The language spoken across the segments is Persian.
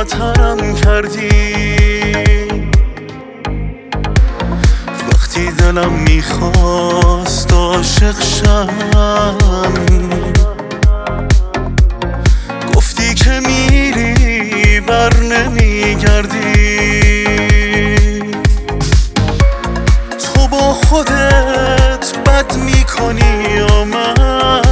زیباترم کردی. وقتی دلم میخواست عاشق شم، گفتی که میری بر نمیگردی. تو با خودت بد میکنی یا من؟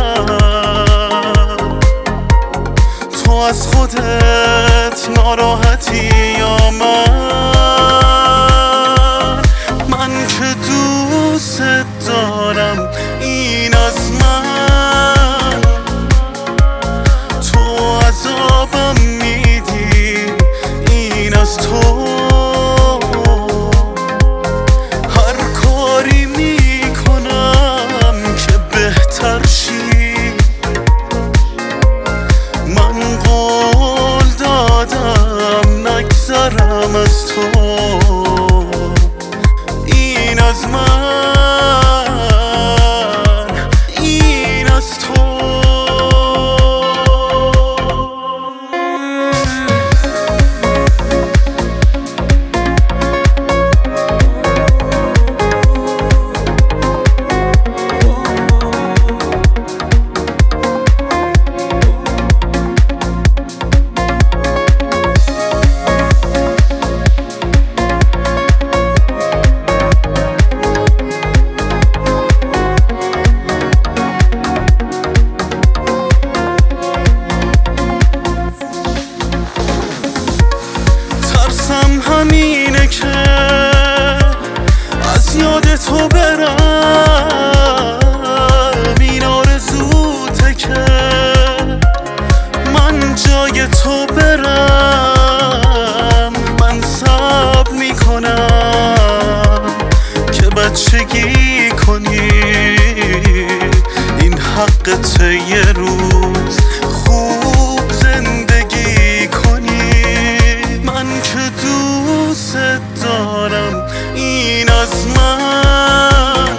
تو از خودت ناراحتی یا من که دوست دارم این از من. تو عذابم میدی این از تو. هر کاری میکنم که بهتر شی. من قول دادم نگذرم از تو. این از من، این از تو. همینه که از یاد تو برم. این آرزوته که من جای تو برم. من صبر میکنم که بچگی کنی. این حقت یه روز خوب زندگی کنی. من که دوست دارم این از من.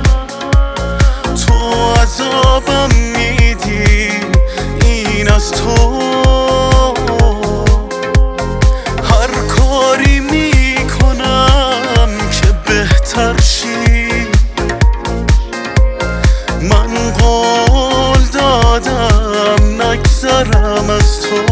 تو عذابم میدی این از تو. هر کاری میکنم که بهتر شی. من قول دادم نگذرم از تو.